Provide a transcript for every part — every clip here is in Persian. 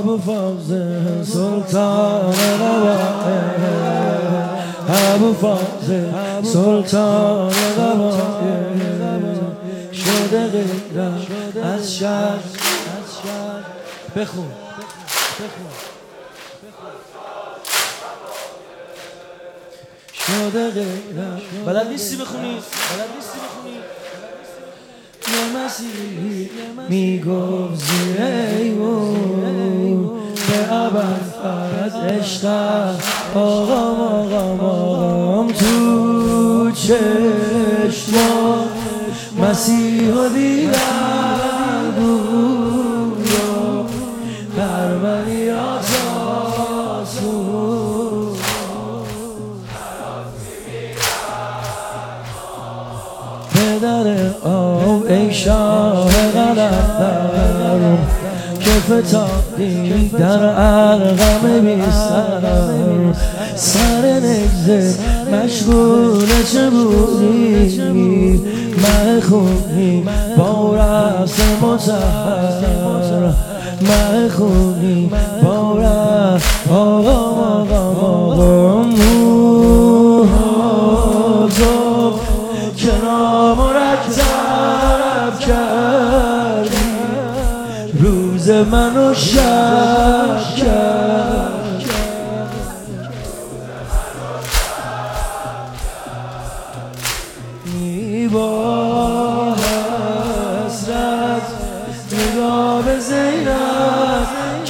ابو فاضل سلطان قبائل، ابو فاضل سلطان قبائل، شده غیرت از شر. بخون شده غیرت. بلد نیستی بخونی؟ یه مسیحی میگفت زیر ایمون به ابد از عشق آقام تو چشما مسیح دیدن بود برمنیات آسون پدر آب ای شاه قلندر که فتادی در ارقم بیستر، سر نگذه مشغول چه بودی مه خونی با رقص مطهر، مه خونی با رقص آقا تو که نامرتب کردی روز منو شب کرد. با حسرت نگاه به زینب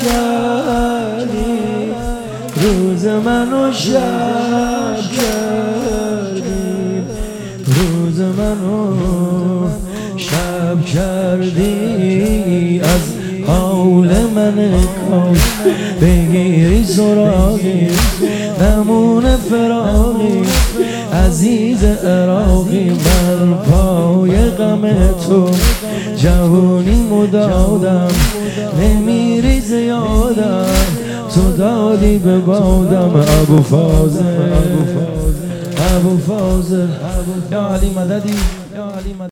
کردی روز منو شب کردی، روز منو شب کردی. از حول من کاش بگیری سراغی نمونه فراغی عزیز عراقی، من پای غم تو جوانی مدادم نمیری زیادم تو دادی به بادم. ابو فاضل ابو فاضل یا علی مددی.